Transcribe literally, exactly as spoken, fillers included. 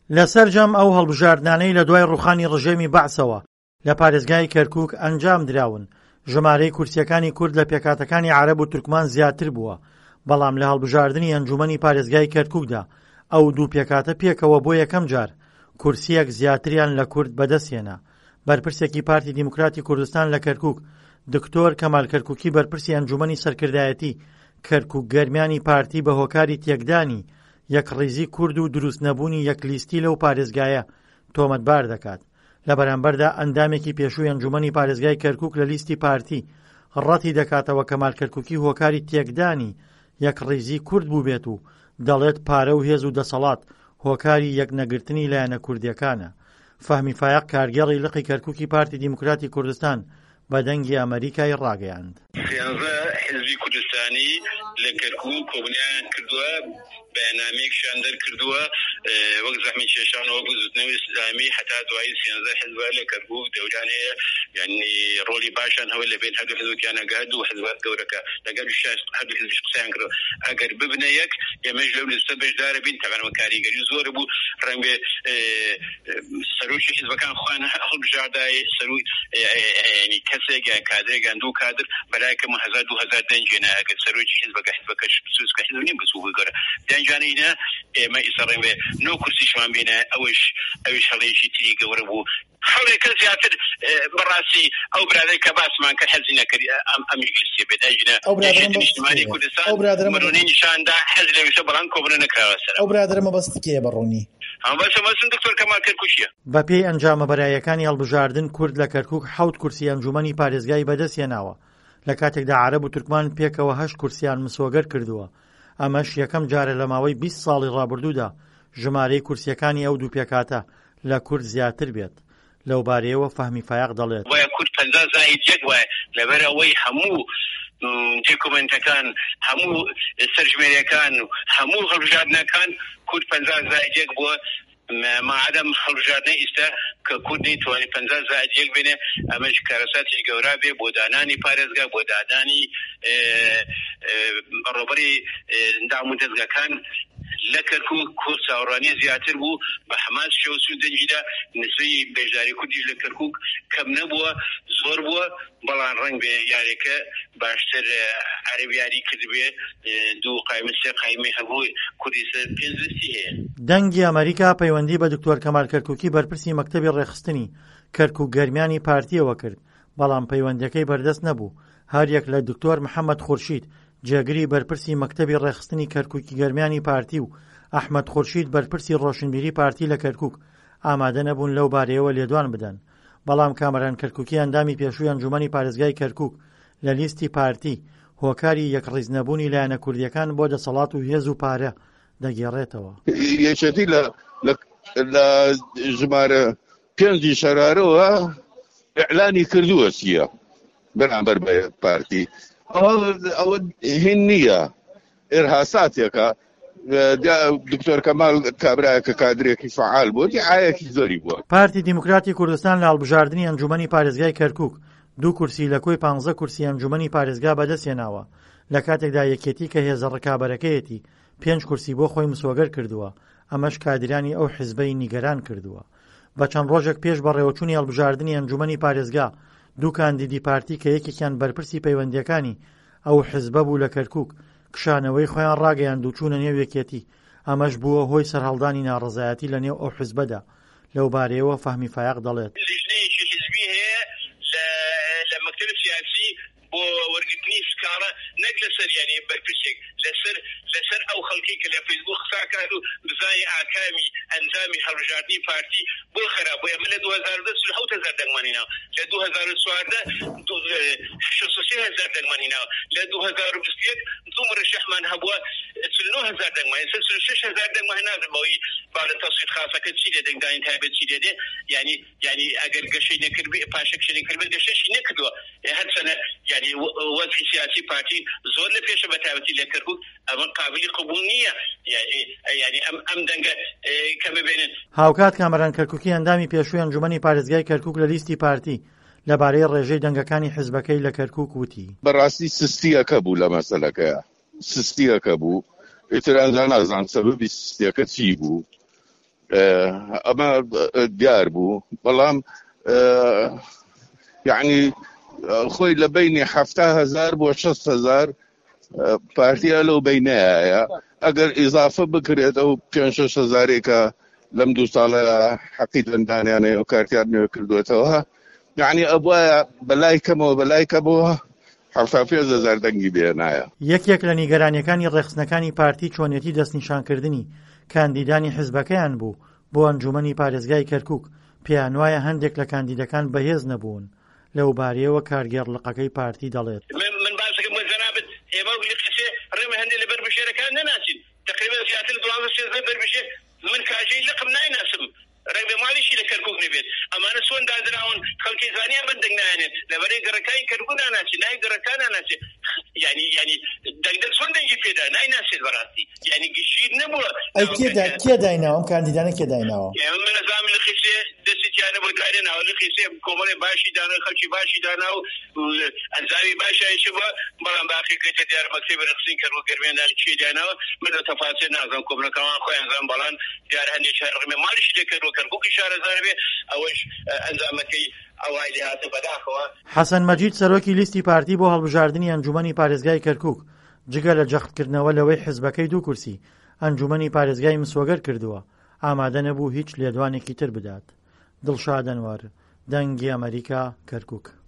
لەسەر جەم ئەو هەڵبژاردنانەی لە دوای ڕوخانی ڕژێمی بەعسەوە لە پارێزگای کەرکووک ئەنجام دراون، ژمارەی کورسیەکانی کورد لە پێکاتەکانی عەرەب و تورکمان زیاتر بووە، بەڵام لە هەڵبژاردننی ئەنجومەنی پارێزگای کەرکووکدا ئەو دوو پێکاتە پێکەوە بۆ یەکەم جار کورسیەک زیاتریان لە کورد بەدەستهێنا. بەرپرسێکی پارتی دیموکراتی کوردستان لە کەرکووک دکتۆر کەمال کەرکووکی بەرپرسی ئەنجومەنی سەرکردایەتی کەرکووک گەرمیانی پارتی بە هۆکاری تێکدانی یەکڕێزی کورد و دروست نەبوونی یەکلیستی لەو پارێزگایە تۆمەتبار دەکات. لە بەرامبەردا ئەندامێکی پێشووی ئەنجومەنی پارێزگای کەرکووک لە لیستی پارتی ڕەتی دەکاتەوە کەمال کەرکووکی هۆکاری تێکدانی یەکڕێزی کورد بوو بێت و دەڵێت پارە و هێز و دەسەڵات هۆکاری یەکنەگرتنی لایەنە کوردیەکانە. فەهمی فایق کارگێڕی لقی کەرکووکی پارتی دیموکراتی کوردستان بە دەنگی ئەمریکای ڕاگەیاند. سیانزە حزبی کوردستانی لە کەرکووک کۆبنیان کردووە، بەیاننامەیەکیان دەرکردووە وەک زەحمەت کێشانەوە بۆ زوتنەوەی سلامی هەتا دوای سیانزە حزبە لە کەرکووک دەوران هەیە، یعنی ڕۆلی باشان هەوە لەبێن هەردوو حزبەکیان ئەگات و حزبات گەورەکە لەگەڵ هەردوو حزبیش قسەیان کردووە ئەگەر ببنە یەک ئێمەش لەو لەستە بەشدارە بین. تەبەنەوە کاریگەری زۆر بوو، ڕەنگە سەرۆکی حزبەکان خۆیان هەڵبژاردای سەرۆی ینی کەسێک یان کادرێک یان دوو کادر بەلایکەمە هەزار دوو هەزار دەنجێنە ئەگەر سەرۆکی حزبەکە حزبەکەش سوسکە حزب نیم بچوو بگەڕە دەنجانەیە ئێمە ئیسەڕێن بێ نۆ کورسیشمان بینە ئەوش ئەوش هەڵەیەکی تری گەورە بوو. هەڵێکە زیاتر بەڕاستی ئەو برادەی کە باسمان کە حەزی نەکردی ئەم یەکلیستی بێت ئەجنە نیشتیمانی کوردستان بەڕوونی نیشاندا حەز لەویشە بەڵام کۆبنە نەکراوە سەر ئەو برادرە مەبەستکێ بەڕوونی بەسەمەسن دکتۆر کەمال کەرکووکیە. بە پێی ئەنجامە بەرایەکانی هەڵبژاردن کورد لە کەرکووک حەوت کورسی ئەنجومەنی پارێزگای بەدەستهێناوە، لە کاتێکدا عەرەب و تورکمان پێکەوە هەشت کورسیان مسۆگەر کردووە. ئەمەش یەکەم جارە لە ماوەی بیست ساڵی ڕابردوودا ژمارەی کورسیەکانی ئەو دوو پێکاتە لە کورد زیاتر بێت. لەو بارەیەوە فەهمی فایق دەڵێت وایە کورد پەنجا زائید یەک وایە لەبەرەوەی هەموو دێکۆمنتەکان هەموو سەرژمێریەکان و هەموو هەڵبژاردنەکان کورد پەنجا زائید یەک بووە. ماعەدەم هەڵبژاردنەی ئێستا کە کورد نەیتوانی پەنجا زائید یەک بێنێ ئەمەش کارەساتی گەورە بێ بۆ دانانی پارێزگا بۆ دادانی بەڕێوەبەری ئەندام و دەستگاکان لە کەرکووک کورد چاوەڕوانی زیاتر بوو بە هەمان شێوە و دەنجیدا نسبەی بێژداری کوردیش لە کەرکووک کەم نەبووە زۆر بووە، بەڵام ڕەنگ بێ یاریەکە باشتر عەرەبیاری کردبێ دوو قایمە سێ قایمەی هەبوو کوردی سەر پێنج دەستی هەیە. دەنگی ئەمریکا پەیوەندی بە دکتۆر کەمال کەرکووکی بەرپرسی مەکتەبی ڕێخستنی کەرکووک گەرمیانی پارتیەوە کرد، بەڵام پەیوەندیەکەی بەردەست نەبوو. هەر یەک لە دکتۆر محەممەد خورشید جێگری بەرپرسی مەکتەبی ڕێخستنی کەرکووکی گەرمیانی پارتی و ئەحمەد خورشید بەرپرسی ڕۆشنبیری پارتی لە کەرکووک ئامادە نەبوون لەو بارەیەوە لێدوان بدەن. بەڵام کامەران کەرکووکی ئەندامی پێشووی ئەنجومەنی پارێزگای کەرکووک لە لیستی پارتی هۆکاری یەکڕیز نەبوونی لایەنە کوردیەکان بۆ دەسەڵات و هێز و پارە دەگێڕێتەوە. یەکێتی لە ژمارە پێنجی شەرارەوە ئیعلانی کردووە چییە بەرامبەر بە پارتی. ئەوە هین نییە، ئێرهاساتێکە. دکتۆر کەمال کابرایە کە کادرێکی فعال بوو دیعایەکی زۆری بووە. پارتی دیموکراتی کوردستان لە هەڵبژاردننی ئەنجومەنی پارێزگای کەرکووک دوو کورسی لە کۆی پانزە کورسی ئەنجومەنی پارێزگا بەدەستهێناوە، لە کاتێکدا یەکێتی کە هێزە ڕکابەرەکەیەتی پێنج کورسی بۆ خۆی مسۆگەر کردووە. ئەمەش کادرانی ئەو حیزبەی نیگەران کردووە. بە چەند ڕۆژێک پێش بە ڕێوەچوونی هەڵبژاردننی ئەنجومەنی پارێزگا دوو کاندیدی پارتی کە یەکێکیان بەرپرسی پەیوەندیەکانی ئەو حیزبە بوو لە کەرکووک کشانەوەی خۆیان ڕاگەیاند و چوونە نێو یەکێتی. ئەمەش بووە هۆی سەرهەڵدانی ناڕزایەتی لە نێو ئەو حیزبەدا. لەو بارەیەوە فەهمی فایق دەڵێت لیژنەیەکی حیزبی هەیە لە مەکتەب سیاسی بۆ وەرگرتنی سکاڵە نەک لەسەر یعنی بەرپرسێک لەسەر لەسەر ئەو خەڵکی کە لە فەیسبوک قساکات و بزای ئاکامی ئەنجامی هەڵبژاردننی پارتی بۆ خراپ بۆ ئەمە لە دوو هەزار و دە سل حەوت هەزار دەنگمانیناوە، لە دوو هەزار و چواردە شەست و سێ هەزار دەنگمانیناوە، لە دوو هەزار و بیست و یەک دوو مڕەشەحمان هەبووە چل و نۆ هەزار دەنگمانی سل و شەش هەزار دەنگمان نازمەوەی باڵە تەسوید خاسەکە چی لێ دەنگدانی تایبەت چی لێ دێ یعنی یعنی ئەگەر گەشەی نەکرد پاشەکشەی نەکرد گەشەشی نەکردووە هەر چەنە یعنی وەزعی سیاسی پارتی زۆر لە پێشە بە تایبەتی لە کەرکووک ئەمە قابلی قبول نییە، یعنی ئەم دەنگە کە ببێنن. هاوکات کامەران کەرکووکی ئەندامی پێشووی ئەنجومەنی پارێزگای کەرکووک لە لیستی پارتی لەبارەی ڕێژەی دەنگەکانی حیزبەکەی لە کەرکووک وتی بەڕاستی سستیەکە بوو لە مەسەلەکەیە، سستیەکە بوو ئێتر ئەنجا نازان سەبەبی سستیەکە چی بوو. ئەمە دیار بوو بەڵام یعنی خۆی لە بینی حەفتا هەزار بۆ شەست هەزار پارتیە لەو بینەیە ئەگەر ئیزافە بکرێتەوە پێنج شەش هەزارێکە لەم دوو ساڵە حەقی دەندانیانەیە و کارتیان نوێ کردوێتەوە یعنی ئەبووە بەلای کەمەوە بەلای کەمەوە حەفتا پێنج هەزار دەنگی بێنایە. یەکێک لە نیگەرانیەکانی ڕێخستنەکانی پارتی چۆنیەتی دەستنیشانکردنی کاندیدانی حیزبەکەیان بوو بۆ ئەنجومەنی پارێزگای کەرکووک. پێیان وایە هەندێک لە کاندیدەکان بەهێز نەبوون لەو بارەیەوە کارگێڕلقەکەی پارتی دەڵێت. من باسەکەم بۆ جەنابەت ئێمە قسێ ڕێمە هەندێک لە بەربژێرەکان نەناسین تقریبا زیاتر دوازدە سێزدە بەربژێر من کاژەی لقم نایناسم ڕێبێ ماڵیشی لە کەرکووک نەبێت ئەمانە سۆن دادراون خەڵکی زانیان بەندەنگ نایەنێت لەبەرەی گەڕەکانی کەرکووک ناناچێت نای گەڕەکان ناناچێت یعنی یعنی دەنگدەک سۆن دەنگی پێدا نایناسێت بەڕاستی یعنی گشیر نەبووە. ئەی کێ دایناوە ئەم کاندیدانە کێ دایناوە؟ من نەزانم لە قسێ دەستیانە بۆ دارێناوە لە قسێ کۆمەڵێ باشی دانا خەڵکی باشی دانا و ئەنجامی باشایشە بووە بەڵام باقی کەیتە دیار مەکتەبی ڕقسین کەرکووک گەرمێنانی چێ داناوە من لە تەفاسیل نازانم کۆمەڵەکەمان خۆیان زان بەڵام دیار هەندێک ڕێمە ماڵیشی لە کەرکووک کەرکووکی شارەزار بێ ئەوەش ئەنجامەکەی ئەوای لێ هاتە بەداخەوە. حەسەن مەجید سەرۆکی لیستی پارتی بۆ هەڵبژاردننی ئەنجومەنی پارێزگای کەرکووک جگە لە جەختکردنەوە لەوەی حیزبەکەی دوو کورسی ئەنجومەنی پارێزگای مسوەگەر کردووە ئامادە نەبوو هیچ لێدوانێکی تر بدات. دڵشاد ئەنوار، دەنگی ئەمریکا، کەرکووک.